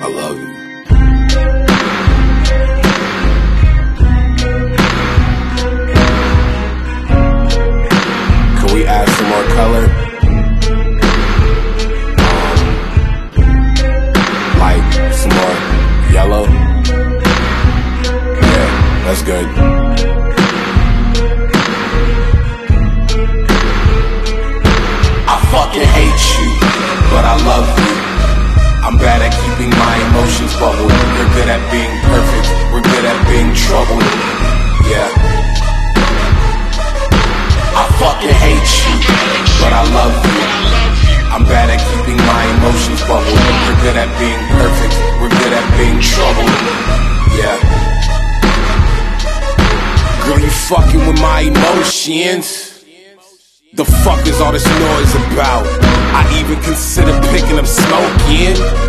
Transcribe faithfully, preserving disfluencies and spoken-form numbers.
I love you. Can we add some more color? Um, like some more yellow? Yeah, that's good. I fucking hate you, but I love you. I'm bad at keeping my emotions bubbled. You're good at being perfect, we're good at being troubled. Yeah. I fucking hate you, but I love you. I'm bad at keeping my emotions bubbled. You're good at being perfect, we're good at being troubled. Yeah. Girl, you fucking with my emotions. The fuck is all this noise about? I even consider picking up smoking.